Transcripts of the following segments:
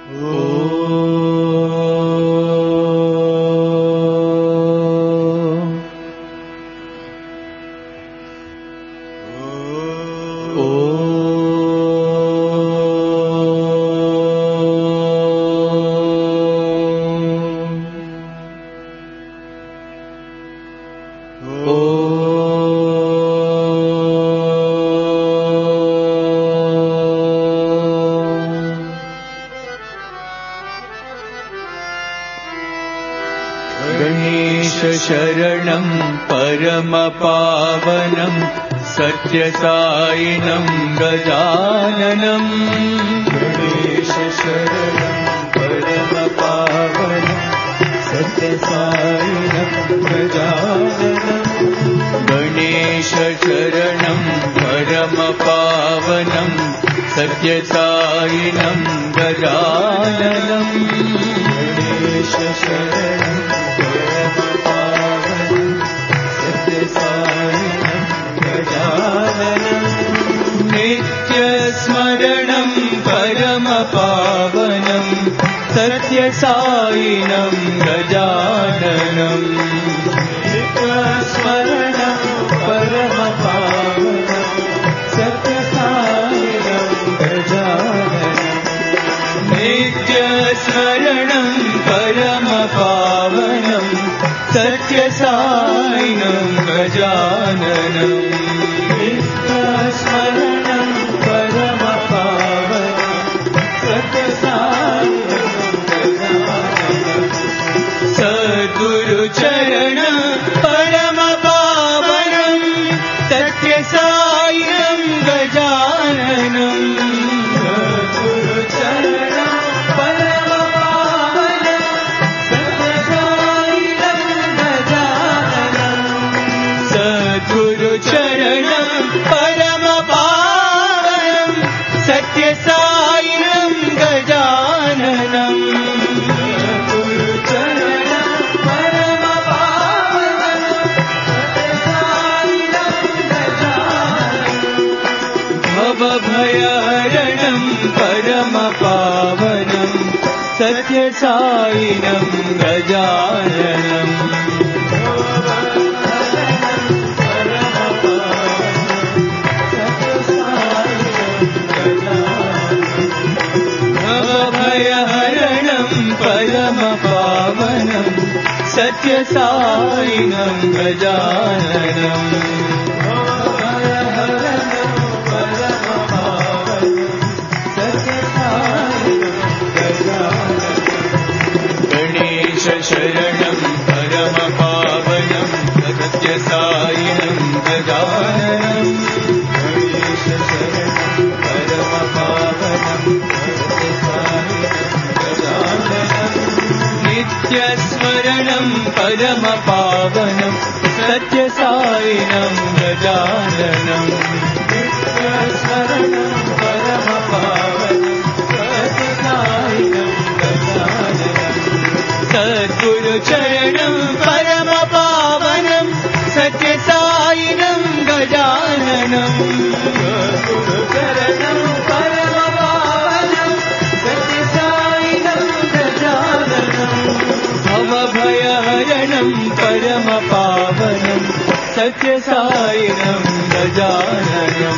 शरणं परमपावनं सत्यसायिनं गजाननं गणेश शरणं परमपावनं सत्यसायिनं गजाननं गणेश शरणं परमपावनं सत्यसायिनं गजाननं गणेश शरणं नित्यस्मरणं परमपावनं सत्यसायिनं गजाननं नित्यस्मरणं परमपावनं सत्यसायिनं गजाननं नित्यस्मरणं परमपावनं सत्यसायिनं गजाननं नित्यस्मरणं परमपावनं सत्यसायिनं गजाननं सद्गुरुचरण परमपावनं सत्यसायिनं गजाननं सद्गुरुचरण परमपावनं सत्यसायिनं गजाननं सद्गुरुचरणं परमपावनं सत्यसायिनं गजाननं गुरुचरणं परमपावनं सत्यसायिनं गजाननं भवभयहरणं परमपावनं सत्यसायिनं गजाननं भवभयहरणं परमपावनं सत्यसायिनं गजाननं गणेश शरणं परमपावनं सत्यसायिनं गजाननं गणेश शरणं परमपावनं सत्यसायिनं गजाननं नित्यस्मरणं परमपावनं सत्यसायिनं गजाननं नित्यस्मरणं परमपावनं सत्यसायिनं गजाननं सद्गुरुचरणं परमपावनं सत्यसायिनं गजाननं गुरुचरणं परमपावनं सत्यसायिनं गजाननं भवभयहरणं परमपावनं सत्यसायिनं गजाननं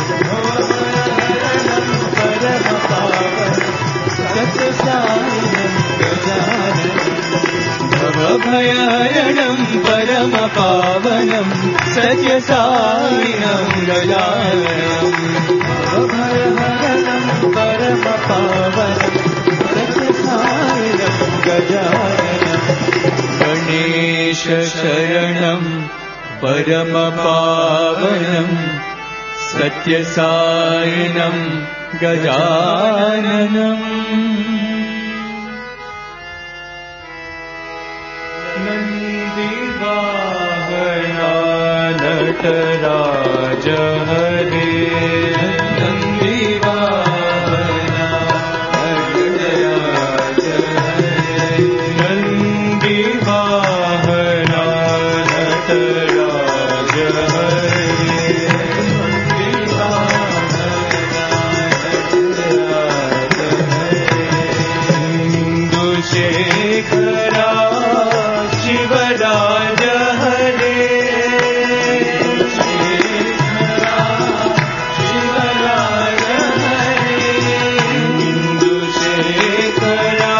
भवभयहरणं परमपावनं सत्यसायिनं गजाननं भवभयहरणं परमपावनं सत्यसायिनं गजाननं गणेश शरणं परमपावनं सत्यसायिनं गजाननं नन्दिवाहना नटराज हरे नन्दिवाहना नटराज हरे नन्दिवाहना नटराज हरे नन्दिवाहना नटराज हरे शेखरा शिवराज हरे शेखरा शिवराज हरे शेखरा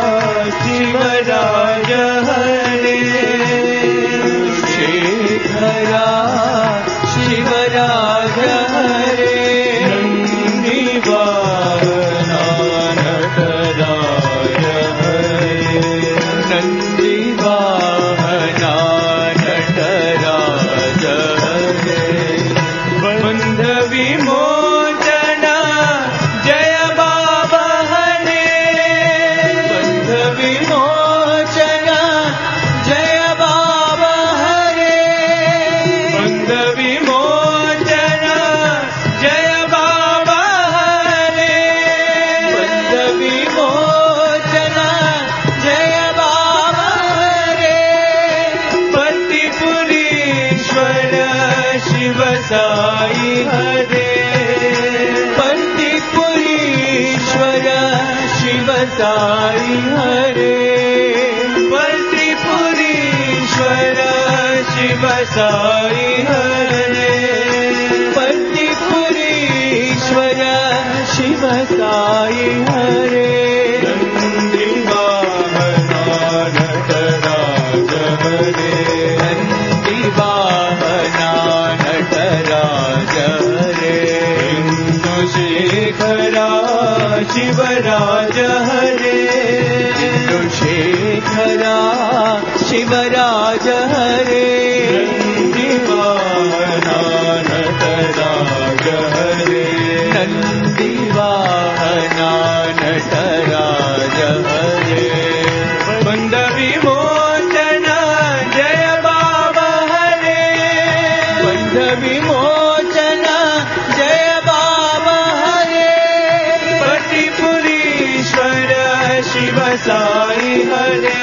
शिवराज हरे शेखरा शिवराज हरे नंदीवाहना नटराज हरे नंदीवाहना नटराज हरे बंध विमोचन जय बाबा हरे बंध विमोचन जय बाबा हरे बंध विमोचन जय बाबा हरे बंध विमोचन जय बाबा हरे पतिपुरीश्वर शिव साई हरे पतिपुरीश्वर शिव साई हरे पतिपुरीश्वर शिव साई हरे पतिपुरीश्वर शिव साई हरे नंदीवाहना नटराज हरे नंदीवाहना नटराज हरे शेखरा शिवराज हरे शेखरा शिवराज हरे नंदीवाहना नटराज हरे नंदीवाहना नटराज हरे बंध विमोचन जय बाबा हरे बंध विमोचन जय बाबा हरे पतिपुरीश्वर शिव साई हरे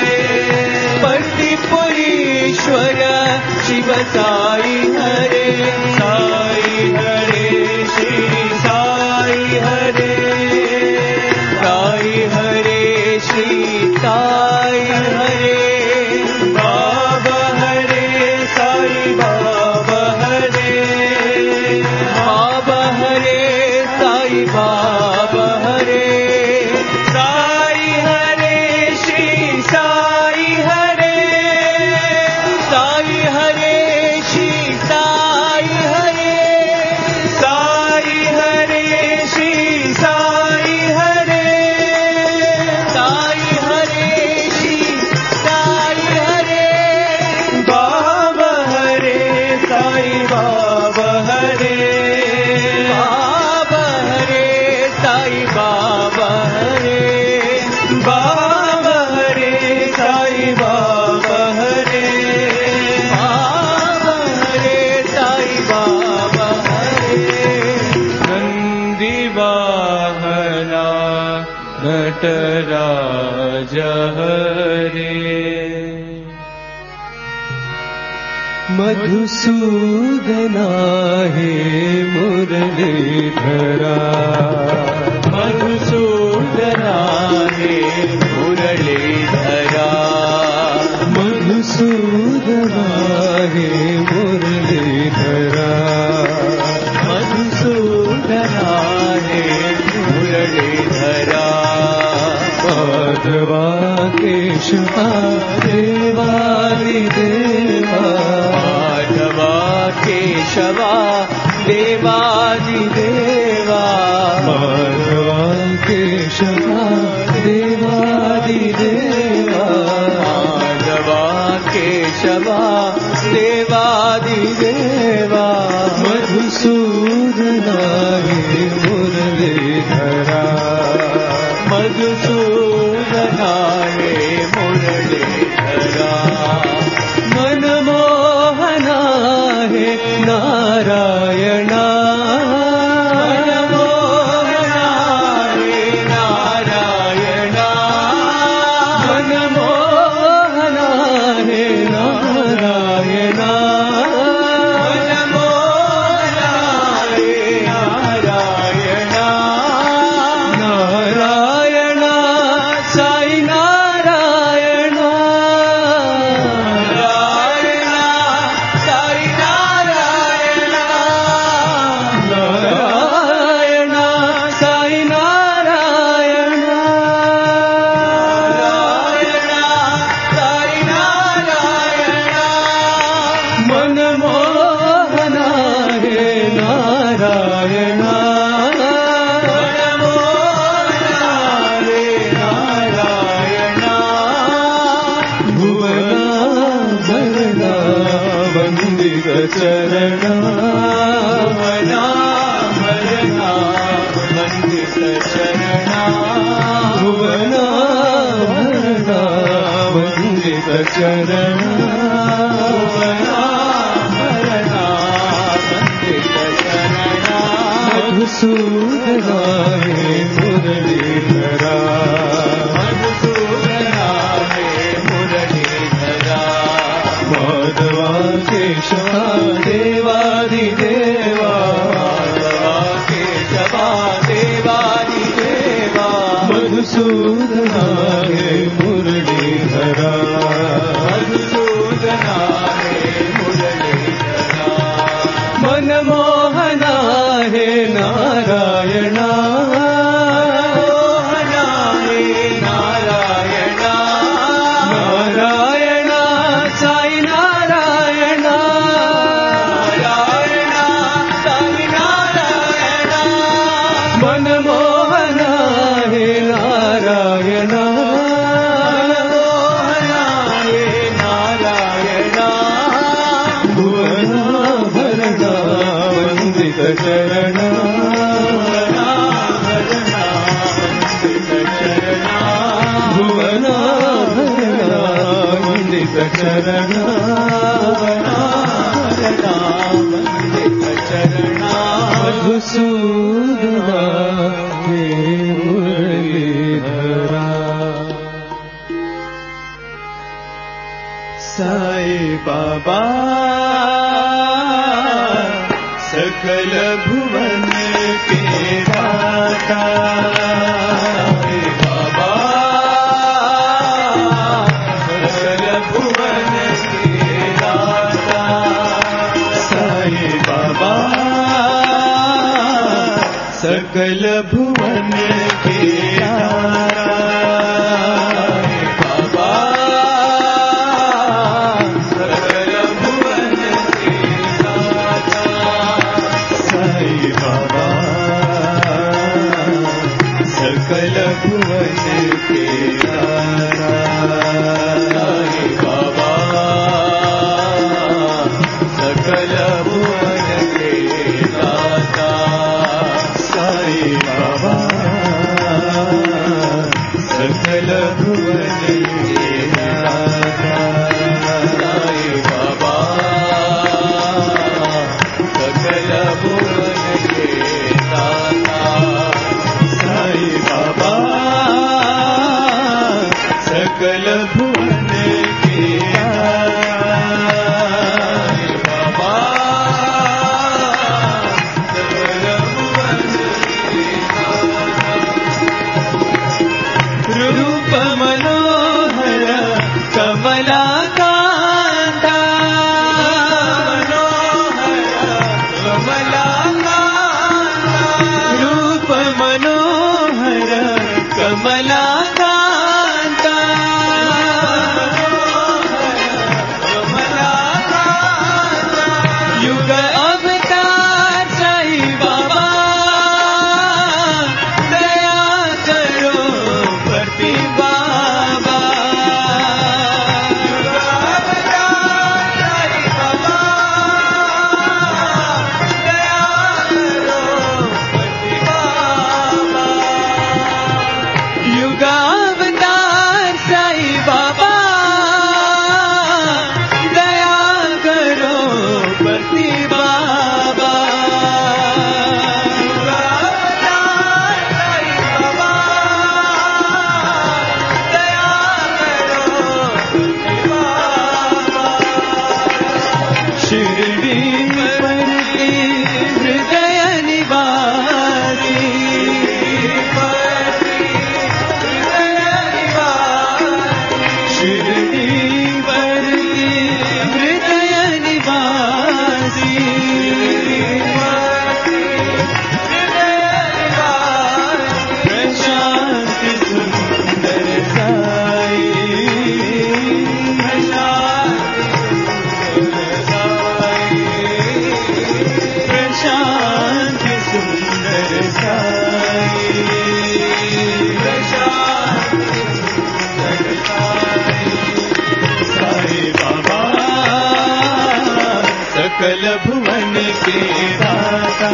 पतिपुरीश्वर शिव साई हरे साई हरे श्री साई हरे साई हरे श्री साई हरे बाबा हरे साई बाबा हरे बाबा हरे साई बाबा हरे साई हरे श्री साई हरे साई हरे श्री साई हरे साई हरे श्री साई हरे साई हरे श्री साई हरे बाबा हरे साई बाबा हरे बाबा हरे साई बाबा हरे बाबा हरे साई बाबा हरे बाबा हरे साई बाबा हरे नंदीवाहना नटराज हरे मधुसूदना हे मुरलीधरा मधुसूदना हे मुरलीधरा मधुसूदना हे मुरलीधरा मधुसूदना हे मुरलीधरा माधवा केशवा देवादिदेवा माधवा केशवा देवादिदेवा माधवा केशवा देवादिदेवा माधवा केशवा देवादिदेवा मधुसूदना हे मुरलीधरा मधुसूदना हे मुरलीधरा मनमोहना हे नारायणा मनमोहना हे नारायणा मनमोहना हे नारायणा मनमोहना हे नारायणा नारायणा साई नारायण चरण भुवना भजना वन्दित चरणा भुवना भरना वन्दित चरण भुवना भजना वन्दित चरणा मधुसूदना हे मुरलीधरा मधुसूदना हे मुरलीधरा माधवा केशवा देवादिदेवा माधवा केशवा देवादिदेवा मधुसूदना हे मुरलीधरा मधुसूदना हे मुरलीधरा मनमोहना हे नारायणा मोहना हे नारायणा नारायण साई नारायण नारायण साई नारायण मनमोहना हे नारायण मोहना हे नारायण भुवना भरना वन्दित चरण भुवना भजना वन्दित चरणा भुवना भरना वन्दित चरण भुवना भजना वन्दित चरणा मधुसूदना हे मुरलीधरा साई बाबा सकल भुवन के दाता साई बाबा सकल भुवन के दाता साई बाबा सकल भुवन के दाता बाबा सकल भुवन के दाता साई बाबा सकल भुवन के दाता साई बाबा सकल भुवन के दाता साई बाबा सकल भुवन के दाता साई बाबा सकल भुवन के दाता साई बाबा सकल भुवन के बाबा सकल भुवन के रूप मनोहर कमलाकांता रूप मनोहर कमलाकांता युग अवतार साई बाबा दया करो पति बाबा युग अवतार साई बाबा दया करो पति बाबा युग भुवन के दाता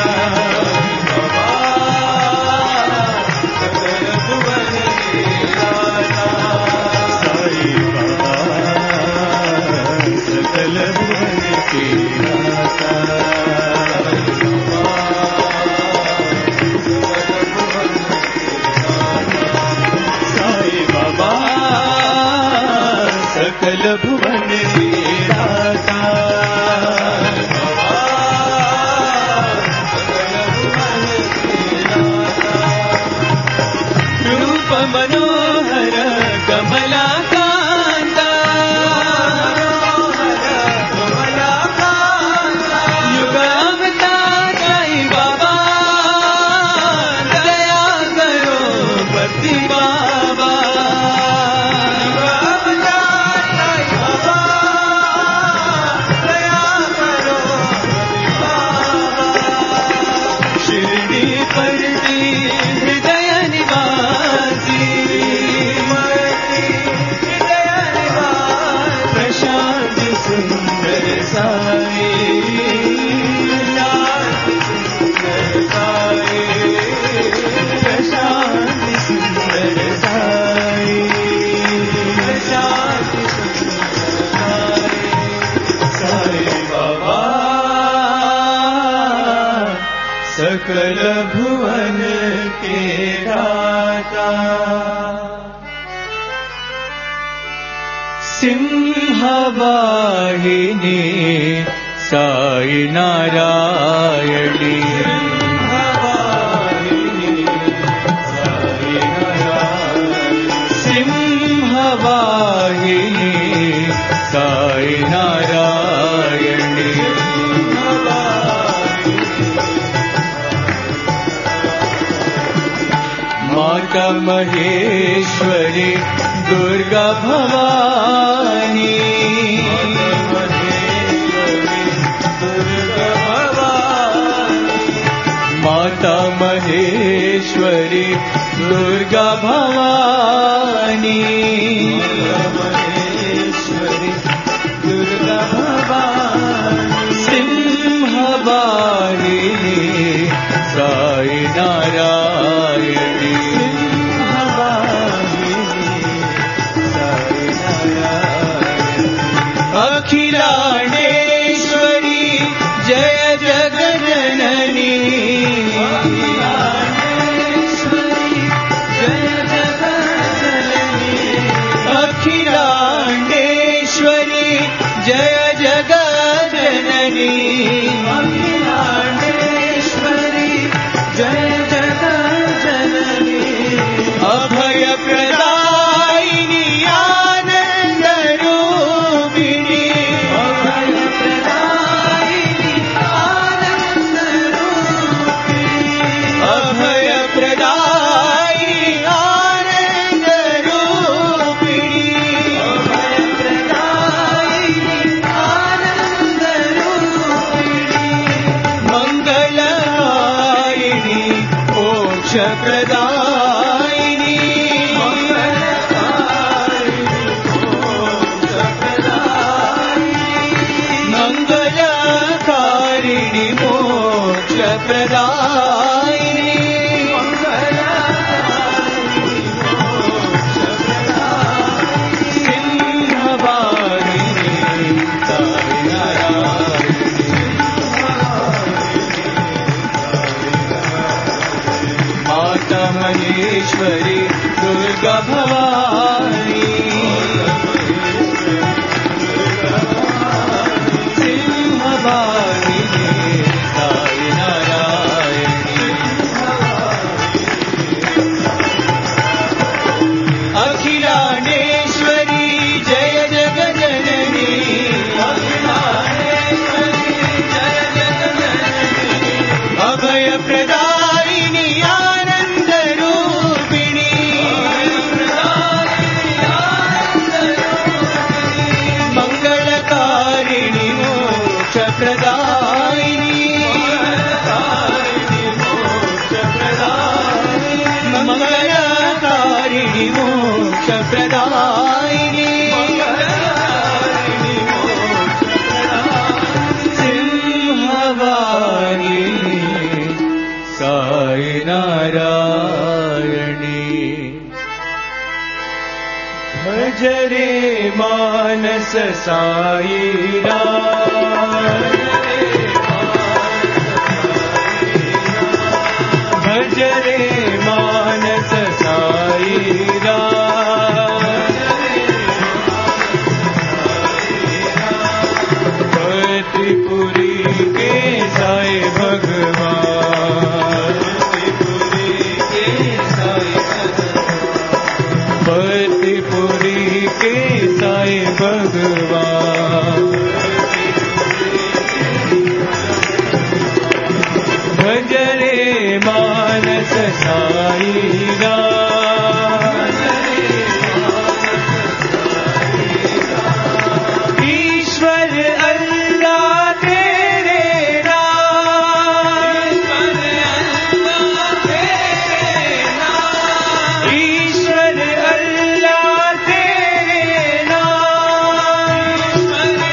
सकल भुवन के दाता रूप मनोहर कमलाकांता युग अवतार साईं बाबा दया करो पति बाबा सकल भुवन के दाता सिंहवाहिनी साई नारायणी सिंहवाहिनी साई नारायणी माता महेश्वरी दुर्गा भवानी माता महेश्वरी दुर्गा भवानी दुर्गा भवानी सिंहवाहिनी साई नारायणी अखिलांडेश्वरी जय जगजननी अखिलांडेश्वरी जय जगजननी अखिलांडेश्वरी जय जगजननी अभय प्रदायिनी आनंद रूपिणी अभय प्रदायिनी आनंद रूपिणी अभय प्रदायिनी आनंद रूपिणी अभय प्रदायिनी आनंद रूपिणी मंगलहारिणी मोक्ष प्रदायिनी मंगलकारिणी मोक्ष प्रदायिनी सिंहवाहिनी साई नारायणी माता महेश्वरी दुर्गा भवानी सिंहवाहिनी साई नारायणी अखिलांडेश्वरी जय जगजननी अभय प्रदायिनी आनंद रूपिणी मंगलकारिणी मोक्ष प्रदायिनी मंगलकारिणी मोक्ष प्रदायिनी भज रे मानस साई राम, भज रे मानस साई राम, भक्तिपुरी के साई भगवान, भक्तिपुरी के साई भगवान, भज रे मानस साई राम, ईश्वर अल्लाह तेरे नाम, ईश्वर अल्लाह तेरे नाम,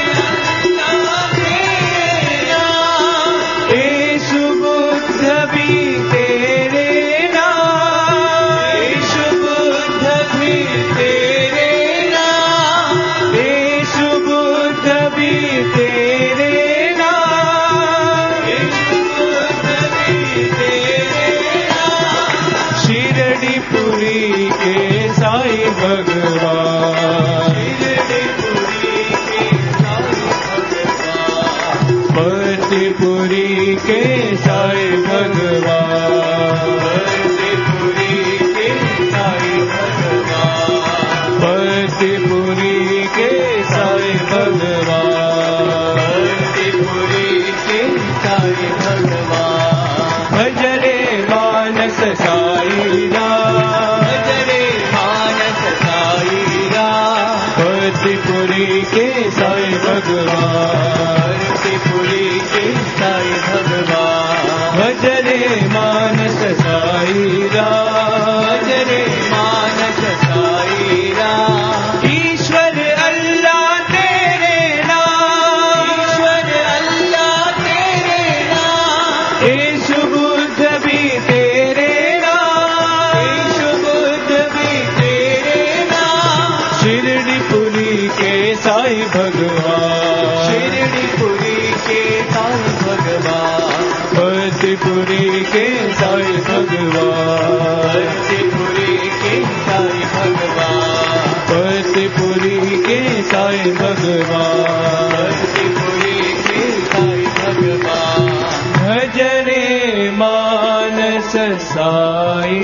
येशु बुद्ध भी तेरे नाम, येशु बुद्ध भी तेरे नाम, येशु बुद्ध भी तेरे नाम, येशु बुद्ध भी तेरे नाम, शिरडीपुरी के साई भगवान, शिरडीपुरी के साई भगवान, भक्तिपुरी के साई भगवान, भक्तिपुरी के साई भगवान, भक्तिपुरी के साई भगवान, भक्तिपुरी के साई भगवान, भज रे मानस साई राम, भज रे मानस साई राम, भक्तिपुरी के साई भगवान, भक्तिपुरी के साई भगवान, भज रे मानस साई राम, भज रे मानस साई राम, ईश्वर अल्लाह तेरे नाम, ईश्वर अल्लाह तेरे नाम, येशु बुद्ध भी तेरे नाम, येशु बुद्ध भी तेरे नाम, शिरडीपुरी के साई भगवान, शिरडीपुरी के साई भगवान, भक्तिपुरी के साई भगवान, भक्तिपुरी के साई भगवान, भक्तिपुरी के साई भगवान, भक्तिपुरी के साई भगवान, भज रे मानस साई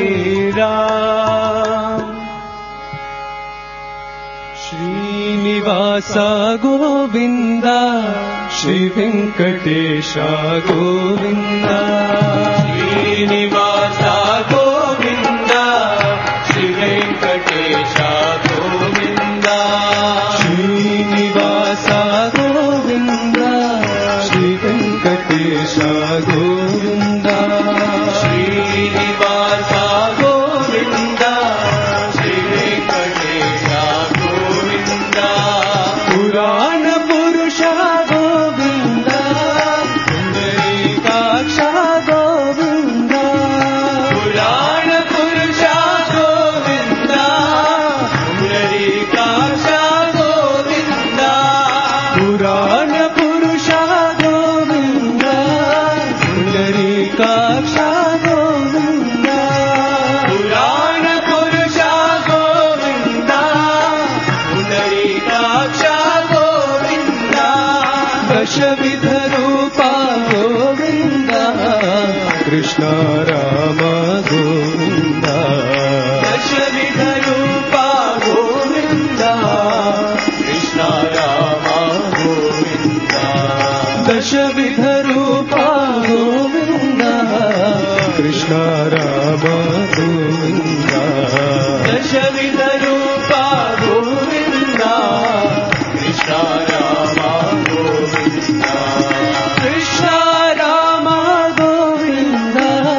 राम, श्रीनिवास गोविंद, श्री वेंकटेश गोविंद, श्रीनिवास गोविंद, श्री वेंकटेश गोविंद, श्रीनिवास गोविंद, श्री वेंकटेश गोविंद, श्रीनिवास गोविंद, श्री वेंकटेश गोविंद, पुराण पुरुष गोविंद, पुंडरीकाक्ष गोविंद, पुराण पुरुष गोविंद, पुंडरीकाक्ष गोविंद, पुराण पुरुष गोविंद, पुंडरीकाक्ष गोविंद, पुराण पुरुष गोविंद, पुंडरीकाक्ष गोविंद, दशविध रूपा गोविंद, कृष्ण राम गोविंद, दशविध रूपा गोविंद, कृष्ण राम गोविंद, दशविध रूपा गोविंद, कृष्ण राम गोविंद, दशविध रूपा गोविंद, कृष्ण राम गोविंद, कृष्ण राम गोविंद,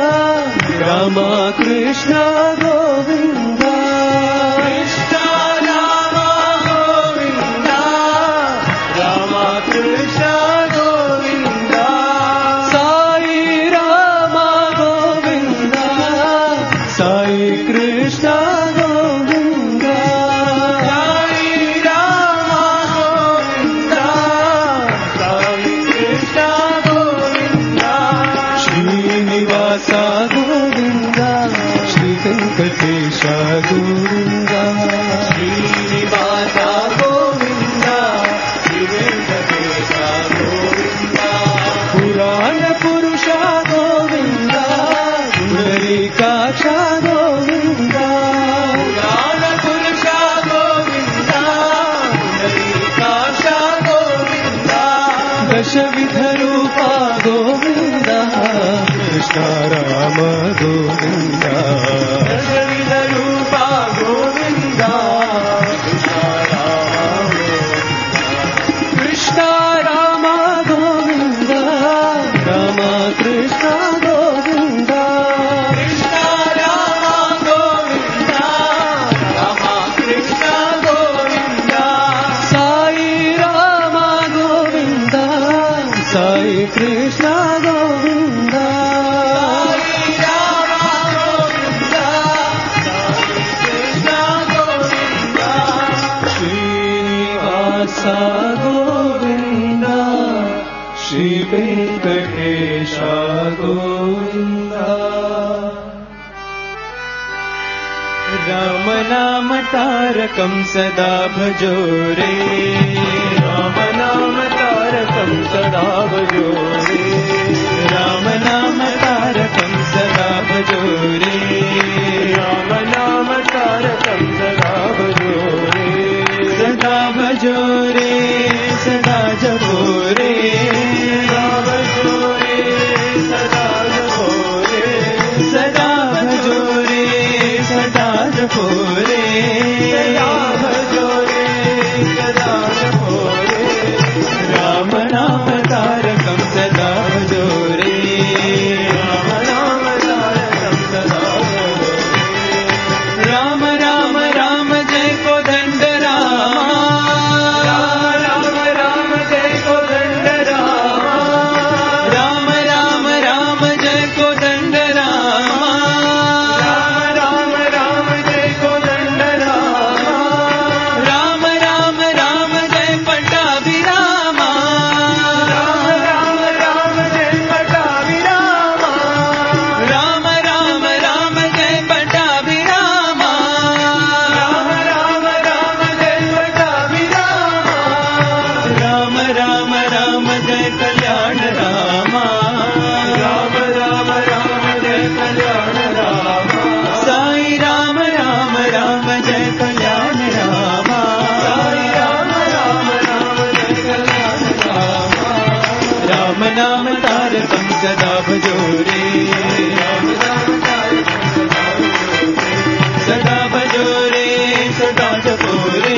राम कृष्ण गोविंद, कृष्ण राम गोविंद, राम कृष्ण गोविंद, साई राम गोविंद, साई कृष्ण गोविंद, వెంకటేశ గోవింద శ్రీనివాస గోవింద శ్రీ వెంకటేశ గోవింద పురాణ పురుష గోవింద పుండరీకాక్ష గోవింద పురాణ పురుష గోవింద పుండరీకాక్ష గోవింద దశవిధ రూప గోవింద కృష్ణ రామ గోవింద దశవిధ రూప గోవింద కృష్ణ రామ గోవింద రామ కృష్ణ గోవింద కృష్ణ రామ గోవింద రామ కృష్ణ గోవింద సాయి రామ గోవింద సాయి కృష్ణ గోవింద సాయి రామ గోవింద సాయి కృష్ణ గోవింద శ్రీనివాస గోవింద శ్రీ వెంకటేశ గోవింద రామ నామ తారకం సదా భజో రే రామ నామ తారకం సదా భజో రే రామ నామ తారకం సదా భజో రే రామ నామ తారకం సదా భజో రే సదా భజో రే సదా జపో రే సదా భజో రే సదా జపో రే సదా భజో రే సదా జపో రే సదా భజో రే సదా జపో రే రామ నామ తారకం సదా భజో రే రామ నామ తారకం సదా భజో రే రామ రామ రామ జయ కోదండ రామ రామ రామ జయ కోదండ రామ రామ రామ రామ జయ కోదండ రామ రామ రామ జయ కోదండ రామ రామ రామ రామ జయ పట్టాభిరామ రామ రామ రామ జయ పట్టాభిరామ రామ రామ రామ జయ పట్టాభిరామ రామ రామ రామ జయ పట్టాభిరామ రామ రామ రామ జయ కళ్యాణ రామ రామ రామ రామ జయ కళ్యాణ రామ సాయి రామ రామ రామ జయ కళ్యాణ రామ సాయి రామ రామ రామ జయ కళ్యాణ రామ రామ నామ తారకం సదా భజో రే రామ రామ తారకం సదా భజో రే సదా జపో రే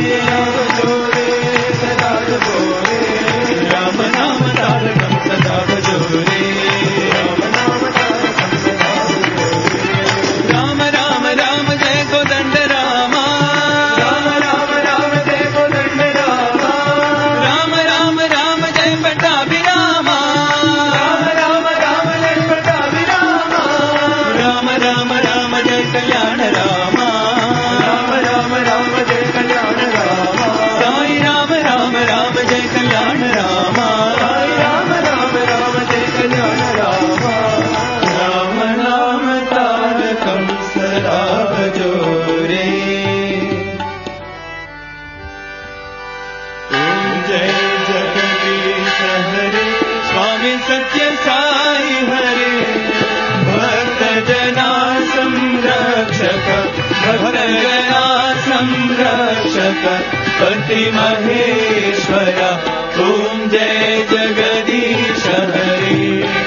సదా జపో రే రామ నామ తారకం సదా భజో రే రామ నామ తారకం సదా జపో రే రామ రామ రామ జయ కోదండ రామ రామ రామ రామ జయ కోదండ రామ రామ రామ రామ జయ పట్టాభిరామ రామ రామ రామ జయ పట్టాభిరామ రామ రామ రామ జయ కళ్యాణ రామ రామ రామ రామ జయ కళ్యాణ రామ సాయి రామ రామ రామ జయ కళ్యాణ రామ సాయి రామ రామ రామ జయ కళ్యాణ రామ రామ నామ తారకం సదా భజో రే ఓం జయ జగదీశ హరే స్వామి సత్య సాయి హరే భక్త జనా సంరక్షక భక్త జనా సంరక్షక పతి మహేశ్వర ఓం జయ జగదీశ హరే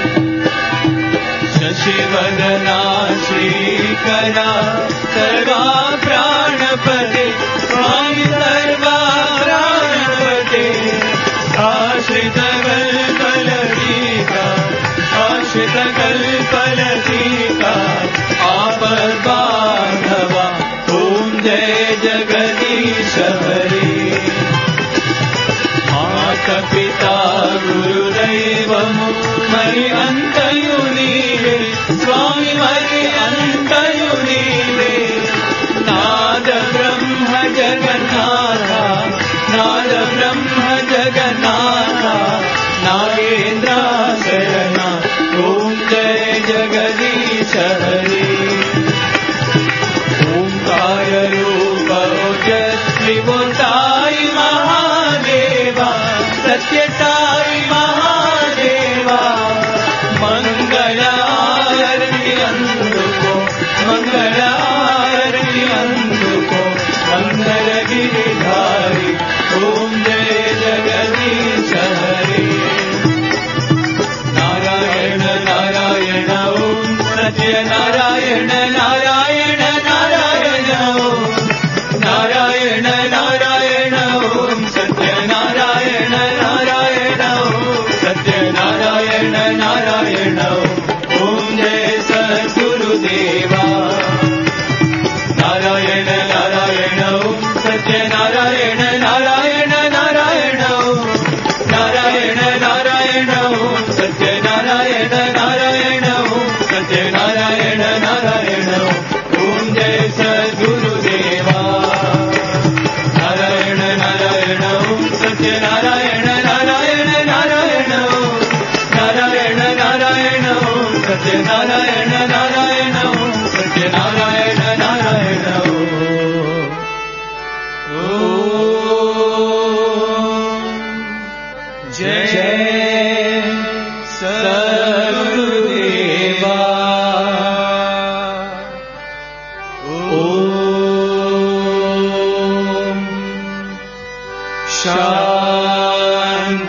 శశివదనా శ్రీకరా సర్వా ప్రాణపతే స్వామి సర్వా ప్రాణపతే ఆశ్రిత కల్పలటీకా ఆశ్రిత కల్పలటీకా ఆపద్బాంధవ ఓం జయ జగదీశ హరే మాత పితా గురుదైవము మరి అంతయు నీవే స్వామి మరి అంతయు నీవే నాద బ్రహ్మ జగన్నాథ నాద బ్రహ్మ జగన్నాథ నాగేంద్ర శరణ ఓం జయ జగదీశ హరే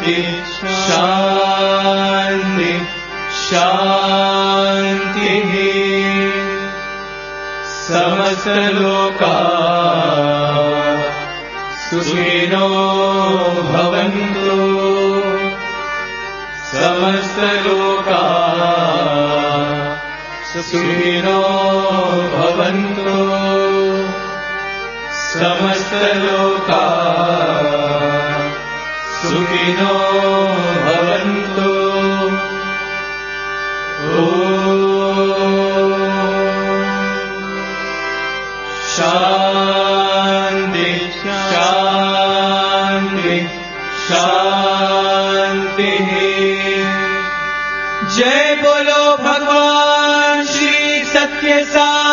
शान्ति शान्ति शान्तिः समस्तलोका सुखिनो भवन्तु समस्तलोका सुखिनो भवन्तु समस्तलोका सुखिनो भवन्तु शान्ति शान्ति शान्तिः जय बोलो भगवान श्री सत्य साई।